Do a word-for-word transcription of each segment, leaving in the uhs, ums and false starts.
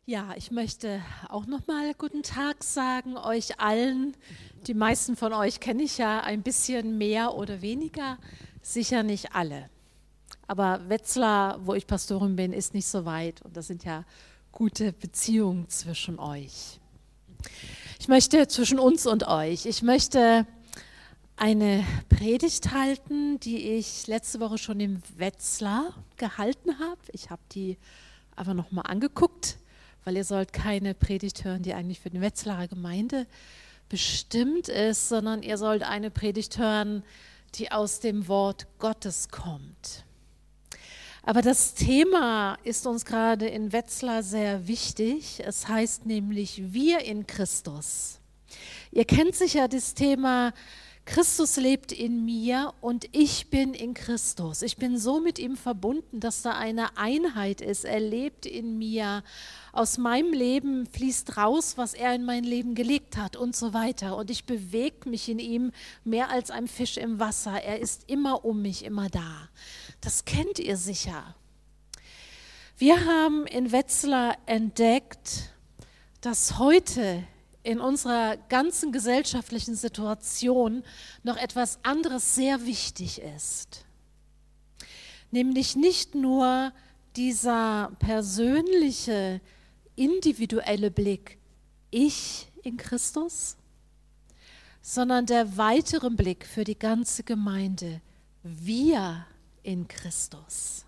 Ja, ich möchte auch nochmal guten Tag sagen, euch allen. Die meisten von euch kenne ich ja ein bisschen mehr oder weniger, sicher nicht alle. Aber Wetzlar, wo ich Pastorin bin, ist nicht so weit und das sind ja gute Beziehungen zwischen euch. Ich möchte zwischen uns und euch, ich möchte eine Predigt halten, die ich letzte Woche schon im Wetzlar gehalten habe. Ich habe die aber nochmal angeguckt, weil ihr sollt keine Predigt hören, die eigentlich für die Wetzlarer Gemeinde bestimmt ist, sondern ihr sollt eine Predigt hören, die aus dem Wort Gottes kommt. Aber das Thema ist uns gerade in Wetzlar sehr wichtig. Es heißt nämlich wir in Christus. Ihr kennt sicher das Thema, Christus lebt in mir und ich bin in Christus. Ich bin so mit ihm verbunden, dass da eine Einheit ist. Er lebt in mir. Aus meinem Leben fließt raus, was er in mein Leben gelegt hat und so weiter. Und ich bewege mich in ihm mehr als ein Fisch im Wasser. Er ist immer um mich, immer da. Das kennt ihr sicher. Wir haben in Wetzlar entdeckt, dass heute in unserer ganzen gesellschaftlichen Situation noch etwas anderes sehr wichtig ist. Nämlich nicht nur dieser persönliche, individuelle Blick, ich in Christus, sondern der weitere Blick für die ganze Gemeinde, wir in Christus.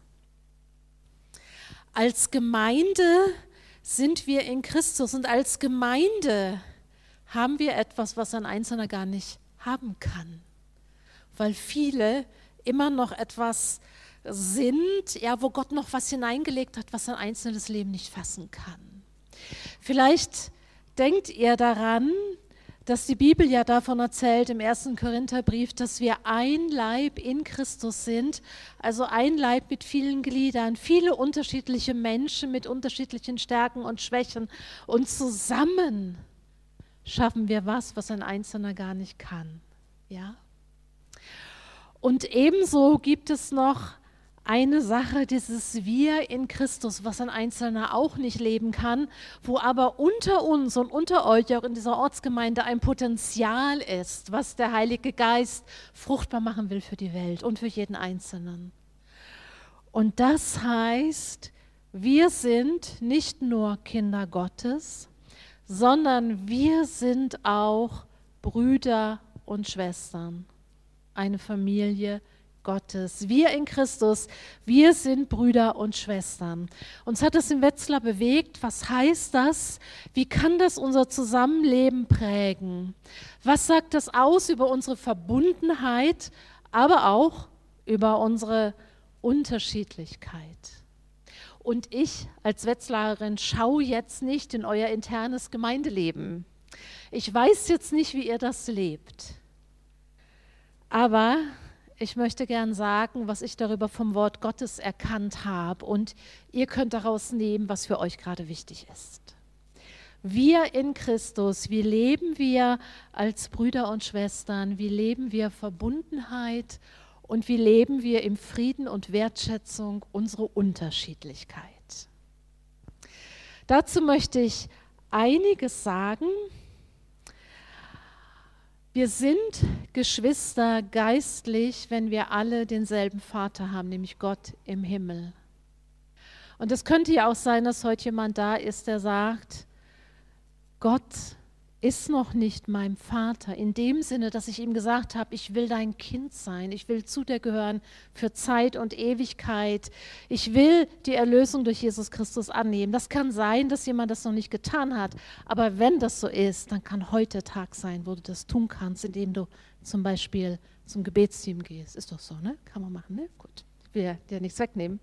Als Gemeinde sind wir in Christus und als Gemeinde haben wir etwas, was ein Einzelner gar nicht haben kann, weil viele immer noch etwas sind, ja, wo Gott noch was hineingelegt hat, was ein einzelnes Leben nicht fassen kann. Vielleicht denkt ihr daran, dass die Bibel ja davon erzählt im ersten Korintherbrief, dass wir ein Leib in Christus sind, also ein Leib mit vielen Gliedern, viele unterschiedliche Menschen mit unterschiedlichen Stärken und Schwächen und zusammen schaffen wir was, was ein Einzelner gar nicht kann. Ja? Und ebenso gibt es noch eine Sache, dieses Wir in Christus, was ein Einzelner auch nicht leben kann, wo aber unter uns und unter euch, auch in dieser Ortsgemeinde, ein Potenzial ist, was der Heilige Geist fruchtbar machen will für die Welt und für jeden Einzelnen. Und das heißt, wir sind nicht nur Kinder Gottes, sondern wir sind auch Brüder und Schwestern, eine Familie Gottes. Wir in Christus, wir sind Brüder und Schwestern. Uns hat es in Wetzlar bewegt. Was heißt das? Wie kann das unser Zusammenleben prägen? Was sagt das aus über unsere Verbundenheit, aber auch über unsere Unterschiedlichkeit? Und ich als Wetzlarerin schaue jetzt nicht in euer internes Gemeindeleben. Ich weiß jetzt nicht, wie ihr das lebt. Aber ich möchte gern sagen, was ich darüber vom Wort Gottes erkannt habe und ihr könnt daraus nehmen, was für euch gerade wichtig ist. Wir in Christus, wie leben wir als Brüder und Schwestern, wie leben wir Verbundenheit und wie leben wir im Frieden und Wertschätzung unsere Unterschiedlichkeit. Dazu möchte ich einiges sagen. Wir sind Geschwister geistlich, wenn wir alle denselben Vater haben, nämlich Gott im Himmel. Und es könnte ja auch sein, dass heute jemand da ist, der sagt, Gott ist noch nicht mein Vater, in dem Sinne, dass ich ihm gesagt habe, ich will dein Kind sein, ich will zu dir gehören für Zeit und Ewigkeit, ich will die Erlösung durch Jesus Christus annehmen. Das kann sein, dass jemand das noch nicht getan hat, aber wenn das so ist, dann kann heute Tag sein, wo du das tun kannst, indem du zum Beispiel zum Gebetsteam gehst. Ist doch so, ne? Kann man machen, ne? Gut, ich will dir nichts wegnehmen.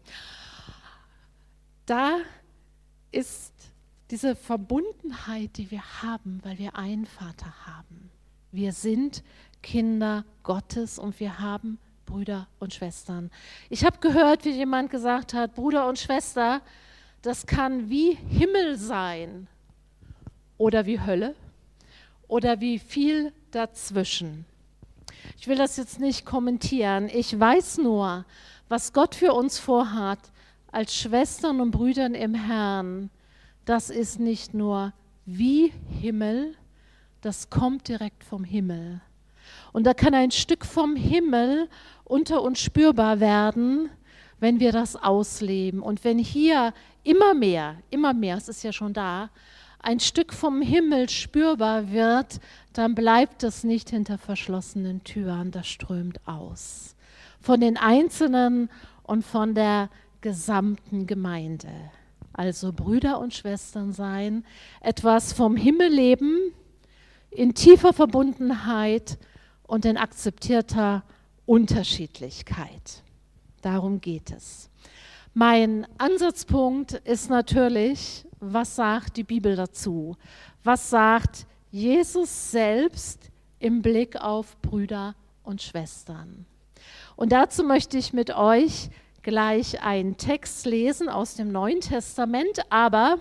Da ist diese Verbundenheit, die wir haben, weil wir einen Vater haben. Wir sind Kinder Gottes und wir haben Brüder und Schwestern. Ich habe gehört, wie jemand gesagt hat, Bruder und Schwester, das kann wie Himmel sein oder wie Hölle oder wie viel dazwischen. Ich will das jetzt nicht kommentieren. Ich weiß nur, was Gott für uns vorhat als Schwestern und Brüdern im Herrn. das ist nicht nur wie Himmel, das kommt direkt vom Himmel. Und da kann ein Stück vom Himmel unter uns spürbar werden, wenn wir das ausleben. Und wenn hier immer mehr, immer mehr, es ist ja schon da, ein Stück vom Himmel spürbar wird, dann bleibt es nicht hinter verschlossenen Türen, das strömt aus. Von den Einzelnen und von der gesamten Gemeinde. Also Brüder und Schwestern sein, etwas vom Himmel leben, in tiefer Verbundenheit und in akzeptierter Unterschiedlichkeit. Darum geht es. Mein Ansatzpunkt ist natürlich, was sagt die Bibel dazu? Was sagt Jesus selbst im Blick auf Brüder und Schwestern? Und dazu möchte ich mit euch gleich einen Text lesen aus dem Neuen Testament, aber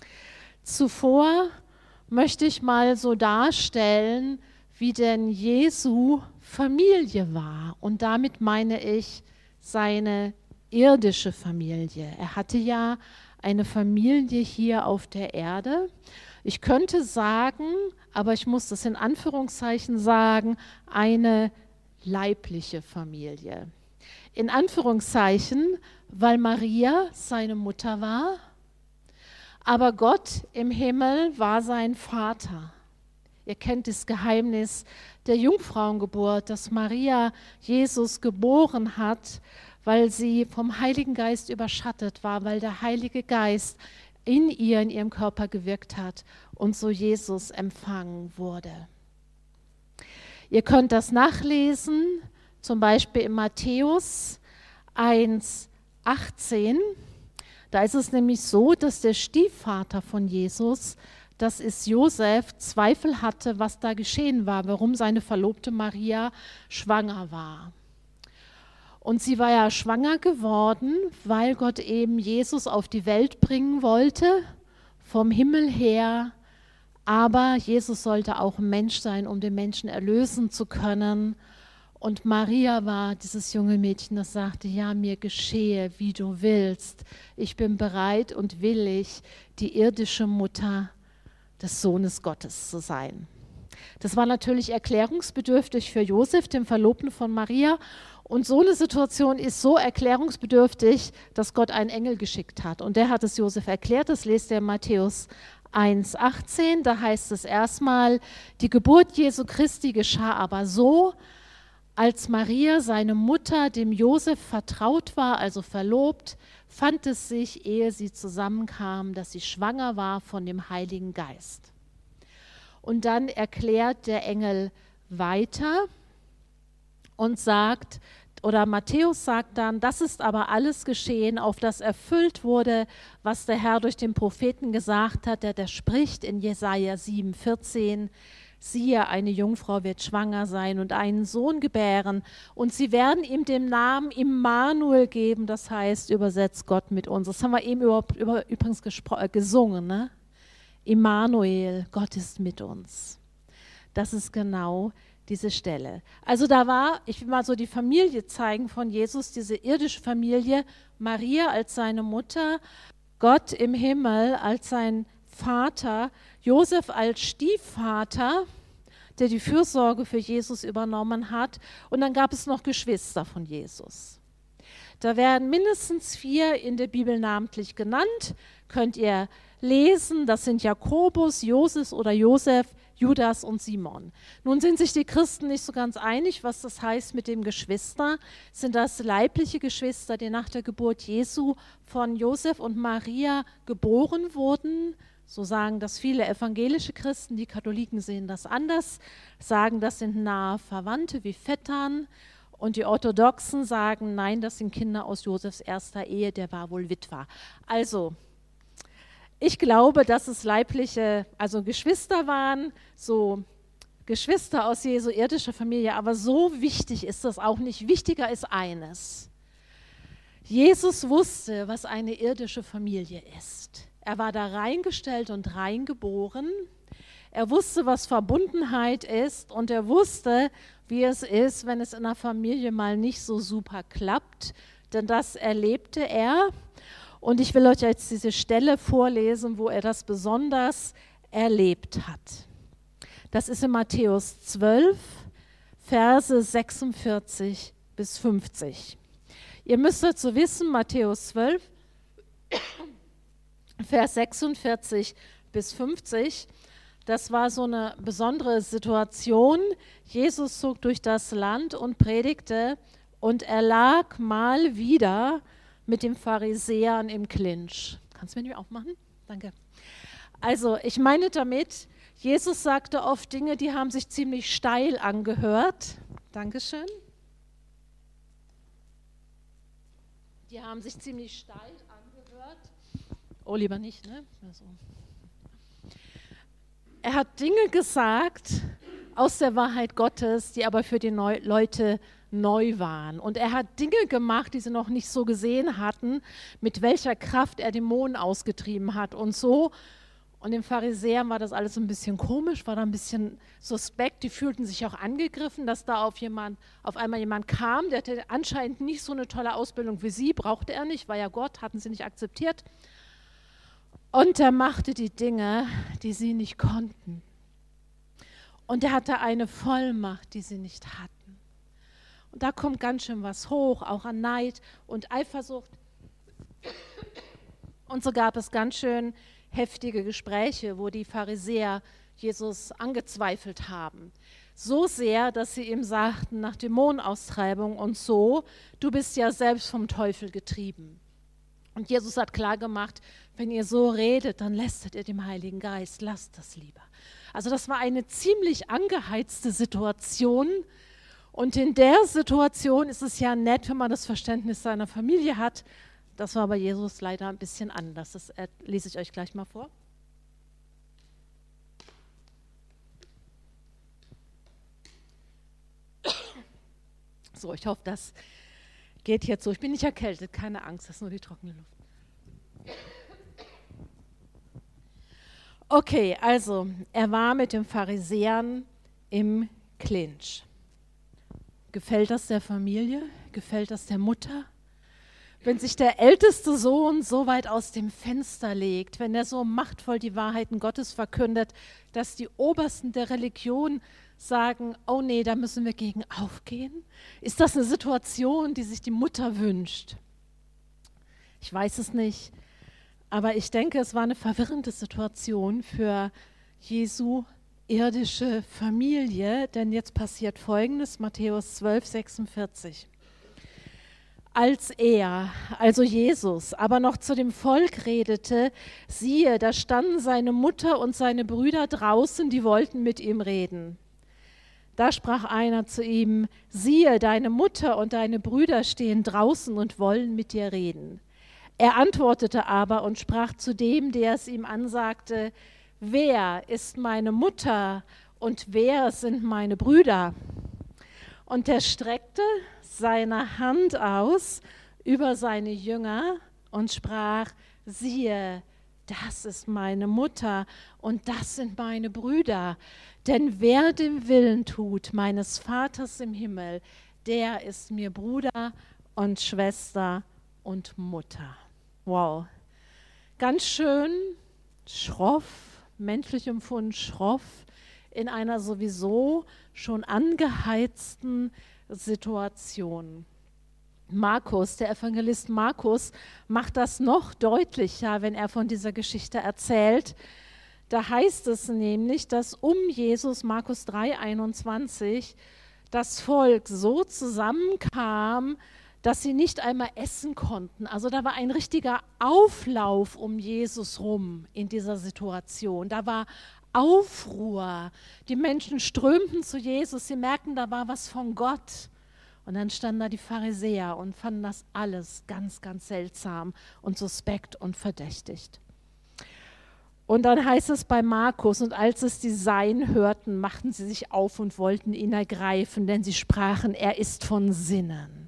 zuvor möchte ich mal so darstellen, wie denn Jesu Familie war. Und damit meine ich seine irdische Familie. Er hatte ja eine Familie hier auf der Erde. Ich könnte sagen, aber ich muss das in Anführungszeichen sagen, eine leibliche Familie. In Anführungszeichen, weil Maria seine Mutter war, aber Gott im Himmel war sein Vater. Ihr kennt das Geheimnis der Jungfrauengeburt, dass Maria Jesus geboren hat, weil sie vom Heiligen Geist überschattet war, weil der Heilige Geist in ihr, in ihrem Körper gewirkt hat und so Jesus empfangen wurde. Ihr könnt das nachlesen, zum Beispiel in Matthäus eins, achtzehn. Da ist es nämlich so, dass der Stiefvater von Jesus, das ist Josef, Zweifel hatte, was da geschehen war, warum seine Verlobte Maria schwanger war. Und sie war ja schwanger geworden, weil Gott eben Jesus auf die Welt bringen wollte, vom Himmel her. Aber Jesus sollte auch ein Mensch sein, um den Menschen erlösen zu können. Und Maria war dieses junge Mädchen, das sagte, ja, mir geschehe, wie du willst. Ich bin bereit und willig, die irdische Mutter des Sohnes Gottes zu sein. Das war natürlich erklärungsbedürftig für Josef, den Verlobten von Maria. Und so eine Situation ist so erklärungsbedürftig, dass Gott einen Engel geschickt hat. Und der hat es Josef erklärt, das lest ihr in Matthäus eins, achtzehn. Da heißt es erstmal, die Geburt Jesu Christi geschah aber so, als Maria, seine Mutter, dem Josef vertraut war, also verlobt, fand es sich, ehe sie zusammenkamen, dass sie schwanger war von dem Heiligen Geist. Und dann erklärt der Engel weiter und sagt, oder Matthäus sagt dann, das ist aber alles geschehen, auf das erfüllt wurde, was der Herr durch den Propheten gesagt hat, der, der spricht in Jesaja sieben, vierzehn, siehe, eine Jungfrau wird schwanger sein und einen Sohn gebären und sie werden ihm den Namen Immanuel geben, das heißt übersetzt Gott mit uns. Das haben wir eben über, über, übrigens äh, gesungen, ne? Immanuel, Gott ist mit uns. Das ist genau diese Stelle. Also da war, ich will mal so die Familie zeigen von Jesus, diese irdische Familie, Maria als seine Mutter, Gott im Himmel als sein Vater, Josef als Stiefvater, der die Fürsorge für Jesus übernommen hat. Und dann gab es noch Geschwister von Jesus. Da werden mindestens vier in der Bibel namentlich genannt, könnt ihr lesen. Das sind Jakobus, Josef oder Josef, Judas und Simon. Nun sind sich die Christen nicht so ganz einig, was das heißt mit dem Geschwister. Sind das leibliche Geschwister, die nach der Geburt Jesu von Josef und Maria geboren wurden? So sagen das viele evangelische Christen, die Katholiken sehen das anders, sagen, das sind nahe Verwandte wie Vettern. Und die Orthodoxen sagen, nein, das sind Kinder aus Josefs erster Ehe, der war wohl Witwer. Also, ich glaube, dass es leibliche, also Geschwister waren, so Geschwister aus Jesu irdischer Familie, aber so wichtig ist das auch nicht. Wichtiger ist eines. Jesus wusste, was eine irdische Familie ist. Er war da reingestellt und reingeboren. Er wusste, was Verbundenheit ist und er wusste, wie es ist, wenn es in einer Familie mal nicht so super klappt, denn das erlebte er. Und ich will euch jetzt diese Stelle vorlesen, wo er das besonders erlebt hat. Das ist in Matthäus zwölf, Verse sechsundvierzig bis fünfzig. Ihr müsst dazu wissen, Matthäus zwölf, Vers sechsundvierzig bis fünfzig, das war so eine besondere Situation. Jesus zog durch das Land und predigte und er lag mal wieder mit den Pharisäern im Clinch. Kannst du mir nicht aufmachen? Danke. Also ich meine damit, Jesus sagte oft Dinge, die haben sich ziemlich steil angehört. Dankeschön. Die haben sich ziemlich steil angehört. Oh, lieber nicht, ne? Also. Er hat Dinge gesagt aus der Wahrheit Gottes, die aber für die Neu- Leute neu waren. Und er hat Dinge gemacht, die sie noch nicht so gesehen hatten, mit welcher Kraft er Dämonen ausgetrieben hat und so. Und den Pharisäern war das alles ein bisschen komisch, war da ein bisschen suspekt. Die fühlten sich auch angegriffen, dass da auf, jemand, auf einmal jemand kam, der hatte anscheinend nicht so eine tolle Ausbildung wie sie, brauchte er nicht, war ja Gott, hatten sie nicht akzeptiert. Und er machte die Dinge, die sie nicht konnten. Und er hatte eine Vollmacht, die sie nicht hatten. Und da kommt ganz schön was hoch, auch an Neid und Eifersucht. Und so gab es ganz schön heftige Gespräche, wo die Pharisäer Jesus angezweifelt haben. So sehr, dass sie ihm sagten, nach Dämonenaustreibung und so, du bist ja selbst vom Teufel getrieben. Und Jesus hat klargemacht, wenn ihr so redet, dann lästert ihr dem Heiligen Geist, lasst das lieber. Also das war eine ziemlich angeheizte Situation. Und in der Situation ist es ja nett, wenn man das Verständnis seiner Familie hat. Das war bei Jesus leider ein bisschen anders. Das lese ich euch gleich mal vor. So, ich hoffe, das geht jetzt so. Ich bin nicht erkältet, keine Angst, das ist nur die trockene Luft. Okay, also er war mit den Pharisäern im Clinch. Gefällt das der Familie? Gefällt das der Mutter? Wenn sich der älteste Sohn so weit aus dem Fenster legt, wenn er so machtvoll die Wahrheiten Gottes verkündet, dass die Obersten der Religion sagen, oh nee, da müssen wir gegen aufgehen? Ist das eine Situation, die sich die Mutter wünscht? Ich weiß es nicht, aber ich denke, es war eine verwirrende Situation für Jesu irdische Familie, denn jetzt passiert Folgendes, Matthäus zwölf, sechsundvierzig. Als er, also Jesus, aber noch zu dem Volk redete, siehe, da standen seine Mutter und seine Brüder draußen, die wollten mit ihm reden. Da sprach einer zu ihm, siehe, deine Mutter und deine Brüder stehen draußen und wollen mit dir reden. Er antwortete aber und sprach zu dem, der es ihm ansagte, wer ist meine Mutter und wer sind meine Brüder? Und er streckte seine Hand aus über seine Jünger und sprach, siehe, das ist meine Mutter und das sind meine Brüder. Denn wer den Willen tut meines Vaters im Himmel, der ist mir Bruder und Schwester und Mutter. Wow, ganz schön schroff, menschlich empfunden schroff, in einer sowieso schon angeheizten Situation. Markus, der Evangelist Markus, macht das noch deutlicher, wenn er von dieser Geschichte erzählt. Da heißt es nämlich, dass um Jesus, Markus drei, einundzwanzig, das Volk so zusammenkam, dass sie nicht einmal essen konnten. Also da war ein richtiger Auflauf um Jesus rum in dieser Situation. Da war Aufruhr. Die Menschen strömten zu Jesus, sie merkten, da war was von Gott. Und dann standen da die Pharisäer und fanden das alles ganz, ganz seltsam und suspekt und verdächtigt. Und dann heißt es bei Markus, und als es die Seinen hörten, machten sie sich auf und wollten ihn ergreifen, denn sie sprachen, er ist von Sinnen.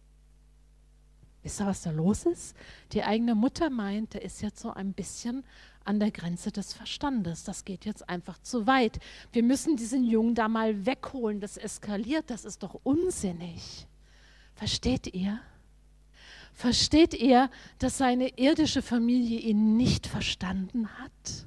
Wisst ihr, was da los ist? Die eigene Mutter meint, der ist jetzt so ein bisschen an der Grenze des Verstandes. Das geht jetzt einfach zu weit. Wir müssen diesen Jungen da mal wegholen. Das eskaliert, das ist doch unsinnig. Versteht ihr? Versteht ihr, dass seine irdische Familie ihn nicht verstanden hat?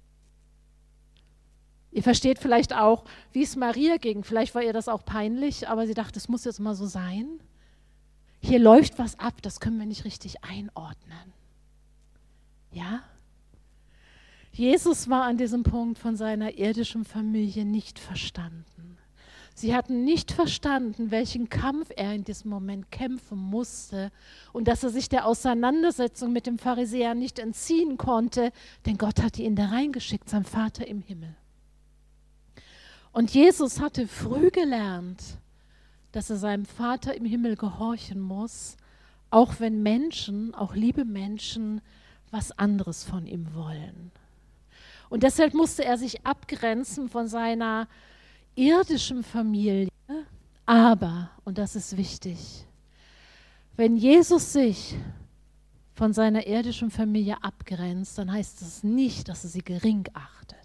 Ihr versteht vielleicht auch, wie es Maria ging. Vielleicht war ihr das auch peinlich, aber sie dachte, es muss jetzt mal so sein. Hier läuft was ab, das können wir nicht richtig einordnen. Ja? Jesus war an diesem Punkt von seiner irdischen Familie nicht verstanden. Sie hatten nicht verstanden, welchen Kampf er in diesem Moment kämpfen musste und dass er sich der Auseinandersetzung mit dem Pharisäer nicht entziehen konnte, denn Gott hatte ihn da reingeschickt, sein Vater im Himmel. Und Jesus hatte früh gelernt, dass er seinem Vater im Himmel gehorchen muss, auch wenn Menschen, auch liebe Menschen, was anderes von ihm wollen. Und deshalb musste er sich abgrenzen von seiner irdischen Familie. Aber, und das ist wichtig, wenn Jesus sich von seiner irdischen Familie abgrenzt, dann heißt das nicht, dass er sie gering achtet.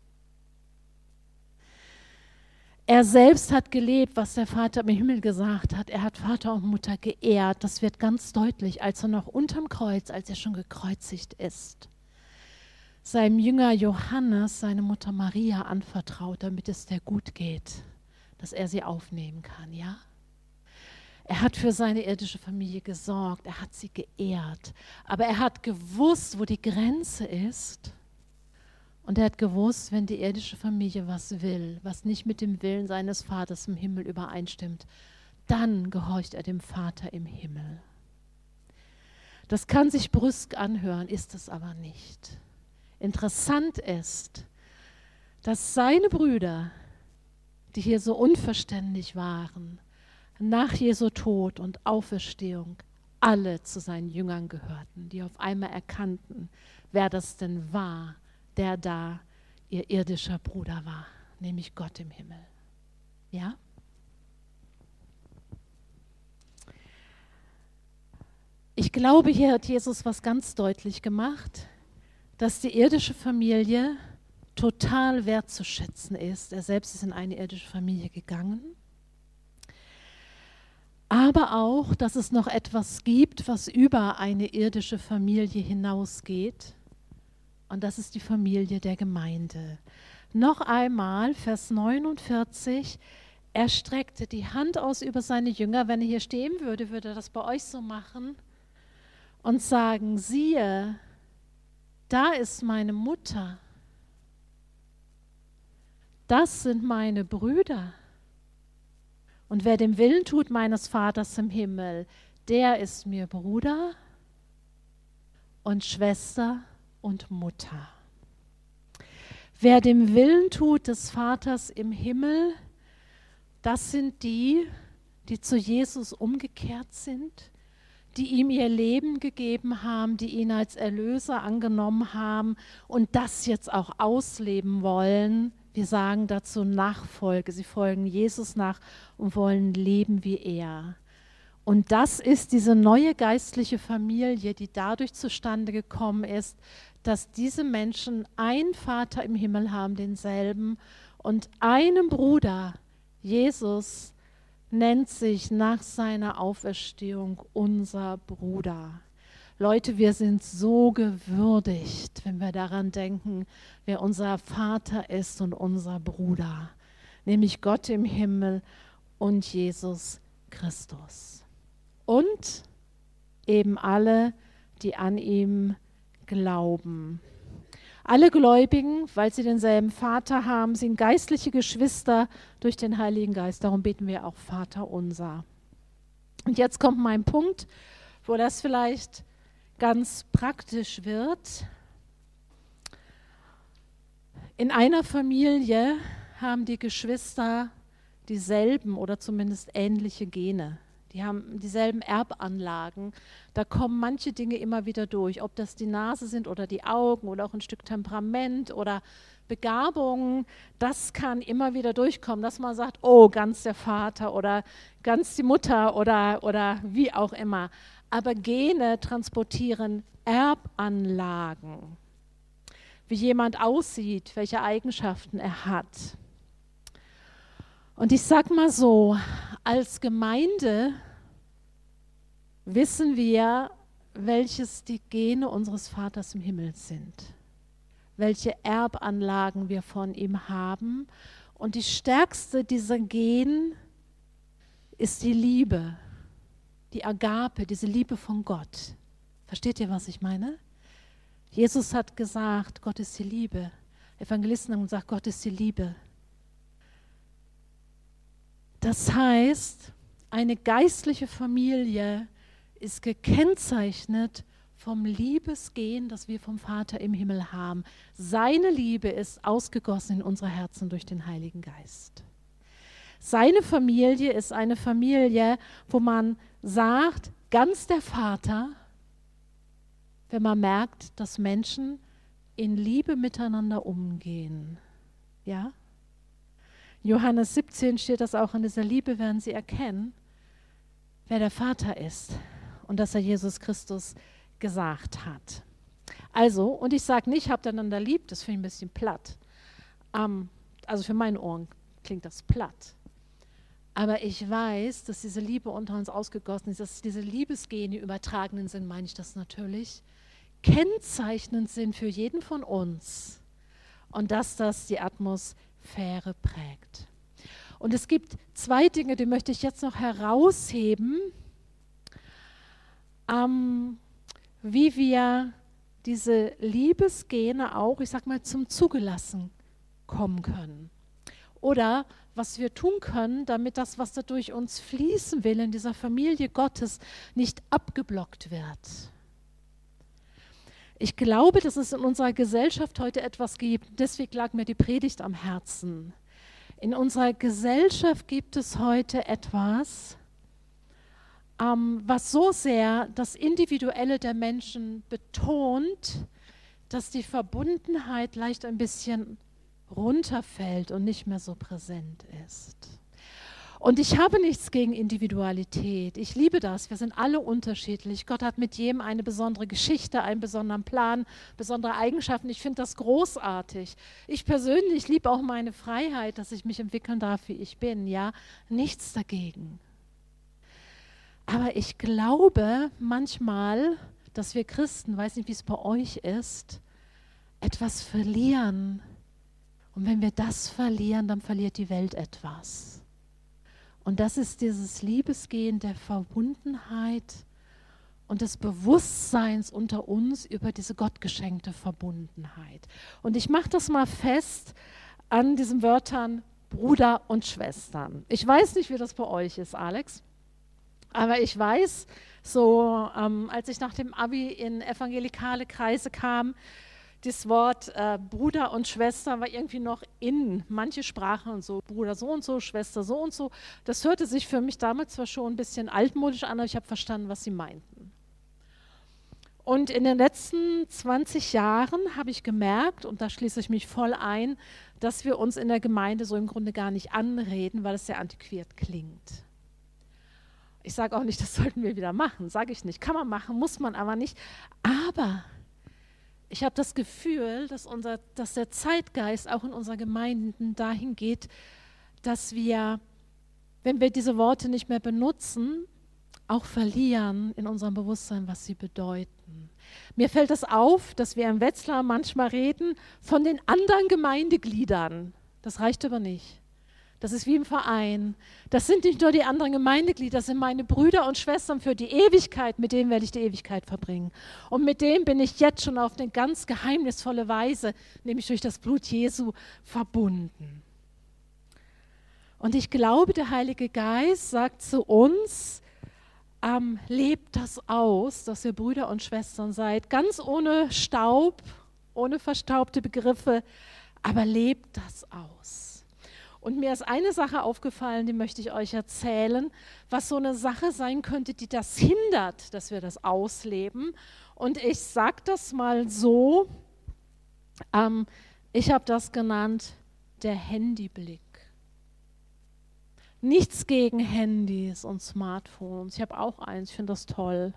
Er selbst hat gelebt, was der Vater im Himmel gesagt hat. Er hat Vater und Mutter geehrt. Das wird ganz deutlich, als er noch unterm Kreuz, als er schon gekreuzigt ist, seinem Jünger Johannes seine Mutter Maria anvertraut, damit es der gut geht, dass er sie aufnehmen kann, ja? Er hat für seine irdische Familie gesorgt, er hat sie geehrt, aber er hat gewusst, wo die Grenze ist. Und er hat gewusst, wenn die irdische Familie was will, was nicht mit dem Willen seines Vaters im Himmel übereinstimmt, dann gehorcht er dem Vater im Himmel. Das kann sich brüsk anhören, ist es aber nicht. Interessant ist, dass seine Brüder, die hier so unverständlich waren, nach Jesu Tod und Auferstehung alle zu seinen Jüngern gehörten, die auf einmal erkannten, wer das denn war, der da ihr irdischer Bruder war, nämlich Gott im Himmel. Ja? Ich glaube, hier hat Jesus was ganz deutlich gemacht, dass die irdische Familie total wertzuschätzen ist. Er selbst ist in eine irdische Familie gegangen. Aber auch, dass es noch etwas gibt, was über eine irdische Familie hinausgeht. Und das ist die Familie der Gemeinde. Noch einmal, Vers neunundvierzig, er streckte die Hand aus über seine Jünger. Wenn er hier stehen würde, würde er das bei euch so machen und sagen, siehe, da ist meine Mutter. Das sind meine Brüder. Und wer den Willen tut meines Vaters im Himmel, der ist mir Bruder und Schwester und Mutter. Wer den Willen tut des Vaters im Himmel, das sind die, die zu Jesus umgekehrt sind, die ihm ihr Leben gegeben haben, die ihn als Erlöser angenommen haben und das jetzt auch ausleben wollen. Wir sagen dazu Nachfolge. Sie folgen Jesus nach und wollen leben wie er. Und das ist diese neue geistliche Familie, die dadurch zustande gekommen ist, dass diese Menschen einen Vater im Himmel haben, denselben, und einen Bruder. Jesus nennt sich nach seiner Auferstehung unser Bruder. Leute, wir sind so gewürdigt, wenn wir daran denken, wer unser Vater ist und unser Bruder, nämlich Gott im Himmel und Jesus Christus. Und eben alle, die an ihm glauben. Alle Gläubigen, weil sie denselben Vater haben, sind geistliche Geschwister durch den Heiligen Geist. Darum beten wir auch Vater unser. Und jetzt kommt mein Punkt, wo das vielleicht ganz praktisch wird. In einer Familie haben die Geschwister dieselben oder zumindest ähnliche Gene. Die haben dieselben Erbanlagen. Da kommen manche Dinge immer wieder durch, ob das die Nase sind oder die Augen oder auch ein Stück Temperament oder Begabungen. Das kann immer wieder durchkommen, dass man sagt, oh, ganz der Vater oder ganz die Mutter oder, oder wie auch immer. Aber Gene transportieren Erbanlagen, wie jemand aussieht, welche Eigenschaften er hat. Und ich sage mal so, als Gemeinde wissen wir, welches die Gene unseres Vaters im Himmel sind, welche Erbanlagen wir von ihm haben. Und die stärkste dieser Gen ist die Liebe, die Agape, diese Liebe von Gott. Versteht ihr, was ich meine? Jesus hat gesagt, Gott ist die Liebe. Evangelisten haben gesagt, Gott ist die Liebe. Das heißt, eine geistliche Familie ist gekennzeichnet vom Liebesgehen, das wir vom Vater im Himmel haben. Seine Liebe ist ausgegossen in unsere Herzen durch den Heiligen Geist. Seine Familie ist eine Familie, wo man sagt, ganz der Vater, wenn man merkt, dass Menschen in Liebe miteinander umgehen. Ja? In Johannes siebzehn steht das auch, in dieser Liebe werden sie erkennen, wer der Vater ist und dass er Jesus Christus gesagt hat. Also, und ich sage nicht, habt einander lieb, das finde ich ein bisschen platt. Ähm, also für meine Ohren klingt das platt. Aber ich weiß, dass diese Liebe unter uns ausgegossen ist, dass diese Liebesgene, übertragenen Sinn meine ich das natürlich, kennzeichnend sind für jeden von uns und dass das die Atmosphäre prägt. Und es gibt zwei Dinge, die möchte ich jetzt noch herausheben, ähm, wie wir diese Liebesgene auch, ich sag mal, zum Zugelassen kommen können. Oder was wir tun können, damit das, was da durch uns fließen will, in dieser Familie Gottes nicht abgeblockt wird. Ich glaube, dass es in unserer Gesellschaft heute etwas gibt, deswegen lag mir die Predigt am Herzen. In unserer Gesellschaft gibt es heute etwas, ähm, was so sehr das Individuelle der Menschen betont, dass die Verbundenheit leicht ein bisschen runterfällt und nicht mehr so präsent ist. Und ich habe nichts gegen Individualität. Ich liebe das. Wir sind alle unterschiedlich. Gott hat mit jedem eine besondere Geschichte, einen besonderen Plan, besondere Eigenschaften. Ich finde das großartig. Ich persönlich liebe auch meine Freiheit, dass ich mich entwickeln darf, wie ich bin. Ja, nichts dagegen. Aber ich glaube manchmal, dass wir Christen, weiß nicht, wie es bei euch ist, etwas verlieren. Und wenn wir das verlieren, dann verliert die Welt etwas. Und das ist dieses Liebesgehen der Verbundenheit und des Bewusstseins unter uns über diese gottgeschenkte Verbundenheit. Und ich mache das mal fest an diesen Wörtern Bruder und Schwestern. Ich weiß nicht, wie das bei euch ist, Alex, aber ich weiß, so ähm, als ich nach dem Abi in evangelikale Kreise kam, das Wort äh, Bruder und Schwester war irgendwie noch in manche Sprachen und so, Bruder so und so, Schwester so und so. Das hörte sich für mich damals zwar schon ein bisschen altmodisch an, aber ich habe verstanden, was sie meinten. Und in den letzten zwanzig Jahren habe ich gemerkt, und da schließe ich mich voll ein, dass wir uns in der Gemeinde so im Grunde gar nicht anreden, weil es sehr antiquiert klingt. Ich sage auch nicht, das sollten wir wieder machen, sage ich nicht. Kann man machen, muss man aber nicht. Aber ich habe das Gefühl, dass, unser, dass der Zeitgeist auch in unserer Gemeinden dahin geht, dass wir, wenn wir diese Worte nicht mehr benutzen, auch verlieren in unserem Bewusstsein, was sie bedeuten. Mir fällt es auf, dass wir im Wetzlar manchmal reden von den anderen Gemeindegliedern. Das reicht aber nicht. Das ist wie im Verein. Das sind nicht nur die anderen Gemeindeglieder, das sind meine Brüder und Schwestern für die Ewigkeit, mit denen werde ich die Ewigkeit verbringen. Und mit denen bin ich jetzt schon auf eine ganz geheimnisvolle Weise, nämlich durch das Blut Jesu, verbunden. Und ich glaube, der Heilige Geist sagt zu uns, ähm, lebt das aus, dass ihr Brüder und Schwestern seid, ganz ohne Staub, ohne verstaubte Begriffe, aber lebt das aus. Und mir ist eine Sache aufgefallen, die möchte ich euch erzählen, was so eine Sache sein könnte, die das hindert, dass wir das ausleben. Und ich sage das mal so, ähm, ich habe das genannt, der Handyblick. Nichts gegen Handys und Smartphones, ich habe auch eins, ich finde das toll.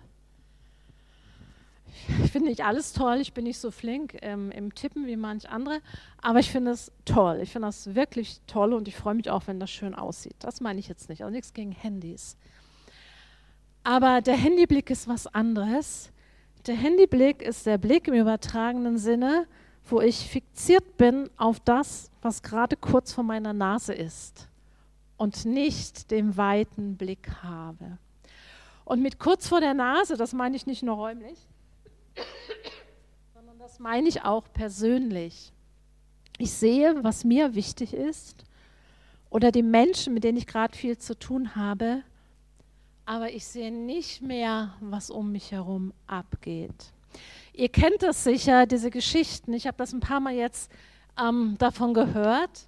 Ich finde nicht alles toll, ich bin nicht so flink ähm, im Tippen wie manch andere, aber ich finde es toll. Ich finde das wirklich toll und ich freue mich auch, wenn das schön aussieht. Das meine ich jetzt nicht, also nichts gegen Handys. Aber der Handyblick ist was anderes. Der Handyblick ist der Blick im übertragenen Sinne, wo ich fixiert bin auf das, was gerade kurz vor meiner Nase ist und nicht den weiten Blick habe. Und mit kurz vor der Nase, das meine ich nicht nur räumlich, sondern das meine ich auch persönlich. Ich sehe, was mir wichtig ist oder die Menschen, mit denen ich gerade viel zu tun habe, aber ich sehe nicht mehr, was um mich herum abgeht. Ihr kennt das sicher, diese Geschichten. Ich habe das ein paar Mal jetzt ähm, davon gehört.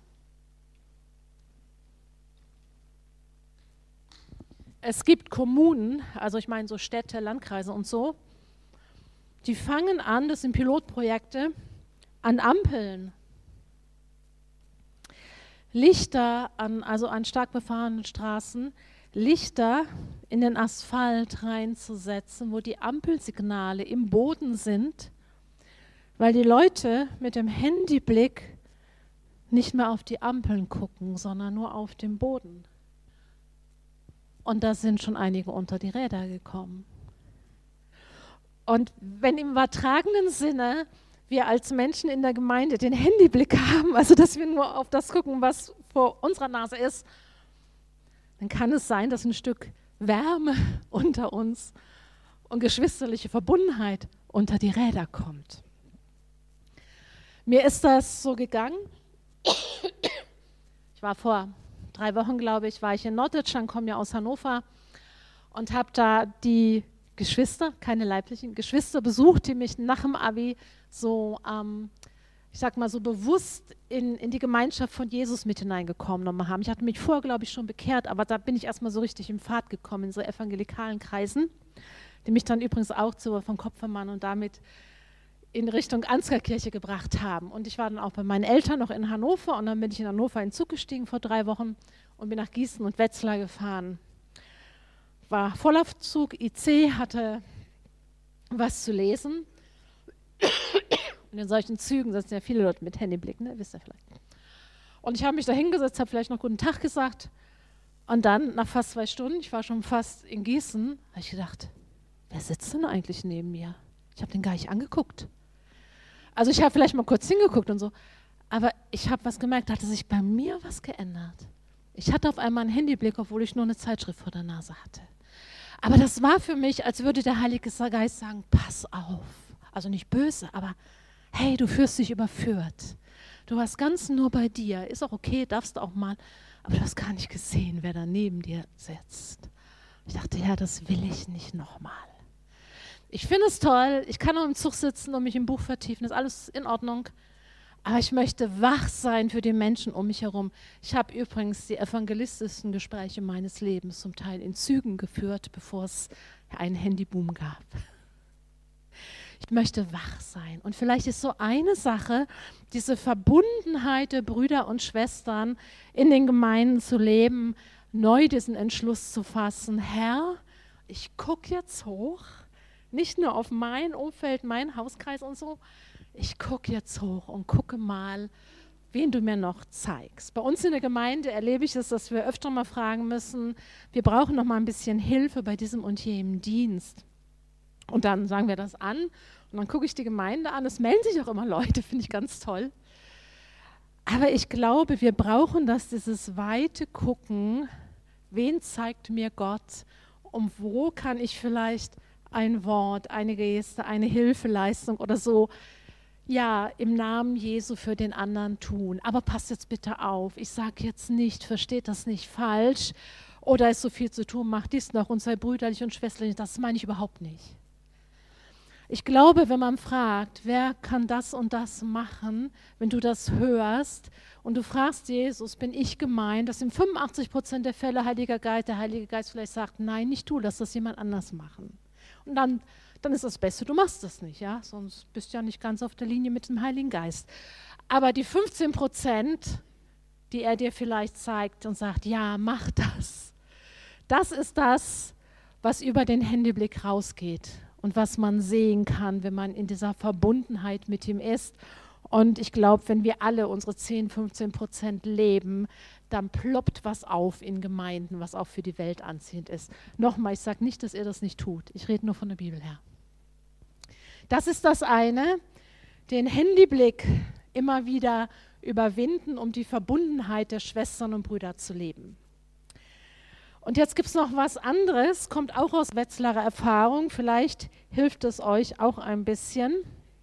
Es gibt Kommunen, also ich meine so Städte, Landkreise und so, die fangen an, das sind Pilotprojekte, an Ampeln, Lichter, an, also an stark befahrenen Straßen, Lichter in den Asphalt reinzusetzen, wo die Ampelsignale im Boden sind, weil die Leute mit dem Handyblick nicht mehr auf die Ampeln gucken, sondern nur auf den Boden. Und da sind schon einige unter die Räder gekommen. Und wenn im übertragenen Sinne wir als Menschen in der Gemeinde den Handyblick haben, also dass wir nur auf das gucken, was vor unserer Nase ist, dann kann es sein, dass ein Stück Wärme unter uns und geschwisterliche Verbundenheit unter die Räder kommt. Mir ist das so gegangen. Ich war vor drei Wochen, glaube ich, war ich in Norddeutschland, komme ja aus Hannover und habe da die Geschwister, keine leiblichen Geschwister besucht, die mich nach dem Abi so, ähm, ich sag mal so bewusst in, in die Gemeinschaft von Jesus mit hineingekommen haben. Ich hatte mich vorher, glaube ich, schon bekehrt, aber da bin ich erstmal so richtig im Pfad gekommen, in so evangelikalen Kreisen, die mich dann übrigens auch zu von Kopfermann und damit in Richtung Ansgarkirche gebracht haben. Und ich war dann auch bei meinen Eltern noch in Hannover und dann bin ich in Hannover in den Zug gestiegen vor drei Wochen und bin nach Gießen und Wetzlar gefahren. War Vollaufzug, I C, hatte was zu lesen. Und in solchen Zügen sitzen ja viele Leute mit Handyblick, ne? Wisst ihr vielleicht. Und ich habe mich da hingesetzt, habe vielleicht noch guten Tag gesagt. Und dann, nach fast zwei Stunden, ich war schon fast in Gießen, habe ich gedacht, wer sitzt denn eigentlich neben mir? Ich habe den gar nicht angeguckt. Also ich habe vielleicht mal kurz hingeguckt und so, aber ich habe was gemerkt, da hatte sich bei mir was geändert. Ich hatte auf einmal einen Handyblick, obwohl ich nur eine Zeitschrift vor der Nase hatte. Aber das war für mich, als würde der Heilige Geist sagen, pass auf. Also nicht böse, aber hey, du fühlst dich überführt. Du warst ganz nur bei dir. Ist auch okay, darfst du auch mal. Aber du hast gar nicht gesehen, wer da neben dir sitzt. Ich dachte, ja, das will ich nicht nochmal. Ich finde es toll, ich kann auch im Zug sitzen und mich im Buch vertiefen, ist alles in Ordnung. Aber ich möchte wach sein für die Menschen um mich herum. Ich habe übrigens die evangelistischsten Gespräche meines Lebens zum Teil in Zügen geführt, bevor es einen Handyboom gab. Ich möchte wach sein. Und vielleicht ist so eine Sache, diese Verbundenheit der Brüder und Schwestern in den Gemeinden zu leben, neu diesen Entschluss zu fassen. Herr, ich gucke jetzt hoch, nicht nur auf mein Umfeld, meinen Hauskreis und so, ich gucke jetzt hoch und gucke mal, wen du mir noch zeigst. Bei uns in der Gemeinde erlebe ich es, dass wir öfter mal fragen müssen, wir brauchen noch mal ein bisschen Hilfe bei diesem und jenem Dienst. Und dann sagen wir das an und dann gucke ich die Gemeinde an. Es melden sich auch immer Leute, finde ich ganz toll. Aber ich glaube, wir brauchen das, dieses weite Gucken, wen zeigt mir Gott und wo kann ich vielleicht ein Wort, eine Geste, eine Hilfeleistung oder so, ja, im Namen Jesu für den anderen tun. Aber passt jetzt bitte auf, ich sage jetzt nicht, versteht das nicht falsch oder ist so viel zu tun, macht dies noch und sei brüderlich und schwesterlich, das meine ich überhaupt nicht. Ich glaube, wenn man fragt, wer kann das und das machen, wenn du das hörst und du fragst Jesus, bin ich gemeint, dass in fünfundachtzig Prozent der Fälle Heiliger Geist, der Heilige Geist vielleicht sagt, nein, nicht du, lass das jemand anders machen. Und dann, dann ist das Beste, du machst das nicht, ja, sonst bist du ja nicht ganz auf der Linie mit dem Heiligen Geist. Aber die fünfzehn Prozent, die er dir vielleicht zeigt und sagt, ja, mach das, das ist das, was über den Handyblick rausgeht und was man sehen kann, wenn man in dieser Verbundenheit mit ihm ist Und ich glaube, wenn wir alle unsere zehn, fünfzehn Prozent leben, dann ploppt was auf in Gemeinden, was auch für die Welt anziehend ist. Nochmal, ich sage nicht, dass ihr das nicht tut. Ich rede nur von der Bibel her. Das ist das eine, den Handyblick immer wieder überwinden, um die Verbundenheit der Schwestern und Brüder zu leben. Und jetzt gibt es noch was anderes, kommt auch aus Wetzlarer Erfahrung, vielleicht hilft es euch auch ein bisschen.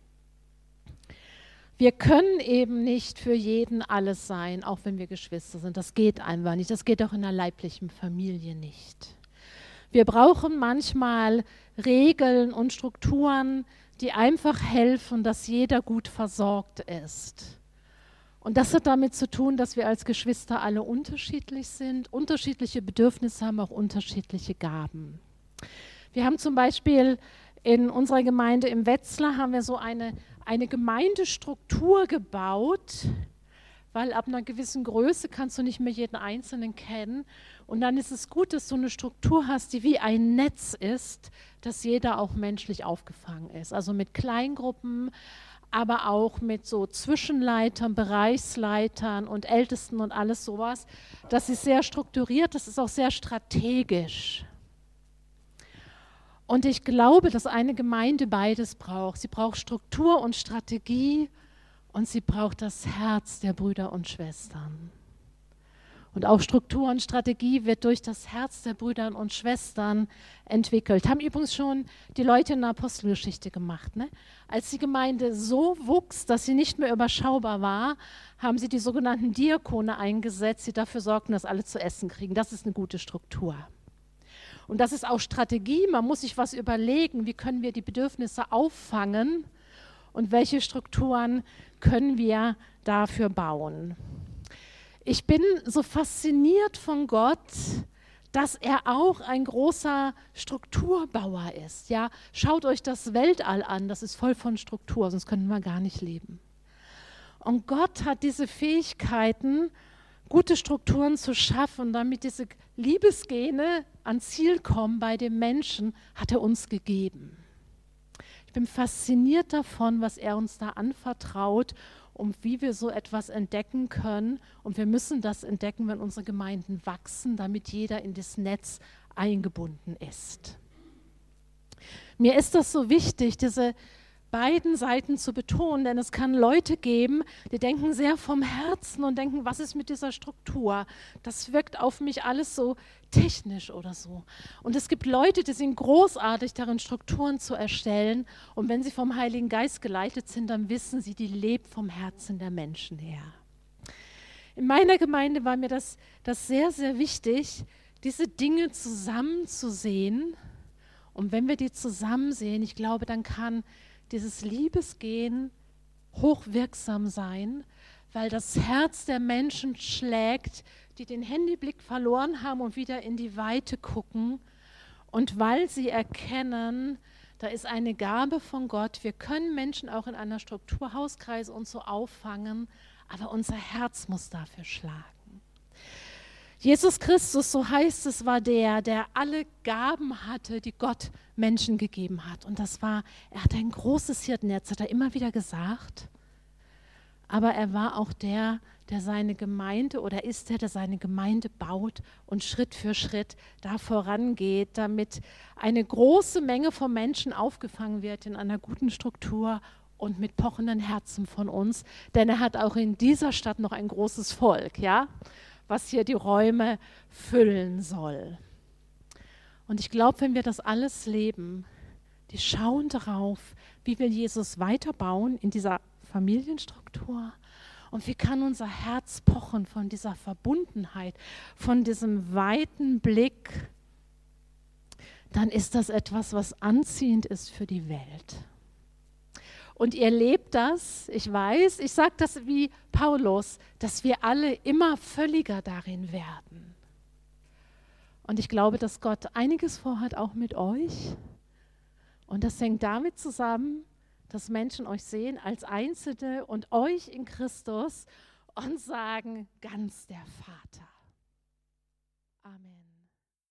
Wir können eben nicht für jeden alles sein, auch wenn wir Geschwister sind. Das geht einfach nicht. Das geht auch in einer leiblichen Familie nicht. Wir brauchen manchmal Regeln und Strukturen, die einfach helfen, dass jeder gut versorgt ist. Und das hat damit zu tun, dass wir als Geschwister alle unterschiedlich sind, unterschiedliche Bedürfnisse haben, auch unterschiedliche Gaben. Wir haben zum Beispiel in unserer Gemeinde im Wetzlar haben wir so eine, eine Gemeindestruktur gebaut, weil ab einer gewissen Größe kannst du nicht mehr jeden Einzelnen kennen. Und dann ist es gut, dass du eine Struktur hast, die wie ein Netz ist, dass jeder auch menschlich aufgefangen ist. Also mit Kleingruppen, aber auch mit so Zwischenleitern, Bereichsleitern und Ältesten und alles sowas. Das ist sehr strukturiert, das ist auch sehr strategisch. Und ich glaube, dass eine Gemeinde beides braucht. Sie braucht Struktur und Strategie und sie braucht das Herz der Brüder und Schwestern. Und auch Struktur und Strategie wird durch das Herz der Brüder und Schwestern entwickelt. Haben übrigens schon die Leute in der Apostelgeschichte gemacht. Ne? Als die Gemeinde so wuchs, dass sie nicht mehr überschaubar war, haben sie die sogenannten Diakone eingesetzt, die dafür sorgten, dass alle zu essen kriegen. Das ist eine gute Struktur. Und das ist auch Strategie. Man muss sich was überlegen, wie können wir die Bedürfnisse auffangen und welche Strukturen können wir dafür bauen. Ich bin so fasziniert von Gott, dass er auch ein großer Strukturbauer ist. Ja? Schaut euch das Weltall an, das ist voll von Struktur, sonst könnten wir gar nicht leben. Und Gott hat diese Fähigkeiten, gute Strukturen zu schaffen, damit diese Liebesgene ans Ziel kommen bei dem Menschen, hat er uns gegeben. Ich bin fasziniert davon, was er uns da anvertraut und wie wir so etwas entdecken können. Und wir müssen das entdecken, wenn unsere Gemeinden wachsen, damit jeder in das Netz eingebunden ist. Mir ist das so wichtig, diese beiden Seiten zu betonen, denn es kann Leute geben, die denken sehr vom Herzen und denken, was ist mit dieser Struktur? Das wirkt auf mich alles so technisch oder so. Und es gibt Leute, die sind großartig darin, Strukturen zu erstellen und wenn sie vom Heiligen Geist geleitet sind, dann wissen sie, die lebt vom Herzen der Menschen her. In meiner Gemeinde war mir das, das sehr, sehr wichtig, diese Dinge zusammen zu sehen. Und wenn wir die zusammen sehen, ich glaube, dann kann dieses Liebesgehen hochwirksam sein, weil das Herz der Menschen schlägt, die den Handyblick verloren haben und wieder in die Weite gucken und weil sie erkennen, da ist eine Gabe von Gott. Wir können Menschen auch in einer Struktur, Hauskreise und so auffangen, aber unser Herz muss dafür schlagen. Jesus Christus, so heißt es, war der, der alle Gaben hatte, die Gott Menschen gegeben hat. Und das war, er hatte ein großes Hirtennetz, hat er immer wieder gesagt. Aber er war auch der, der seine Gemeinde oder ist der, der seine Gemeinde baut und Schritt für Schritt da vorangeht, damit eine große Menge von Menschen aufgefangen wird in einer guten Struktur und mit pochenden Herzen von uns. Denn er hat auch in dieser Stadt noch ein großes Volk, ja, was hier die Räume füllen soll. Und ich glaube, wenn wir das alles leben, die schauen darauf, wie will Jesus weiterbauen in dieser Familienstruktur und wie kann unser Herz pochen von dieser Verbundenheit, von diesem weiten Blick, dann ist das etwas, was anziehend ist für die Welt. Und ihr lebt das, ich weiß, ich sage das wie Paulus, dass wir alle immer völliger darin werden. Und ich glaube, dass Gott einiges vorhat, auch mit euch. Und das hängt damit zusammen, dass Menschen euch sehen als Einzelne und euch in Christus und sagen, ganz der Vater. Amen.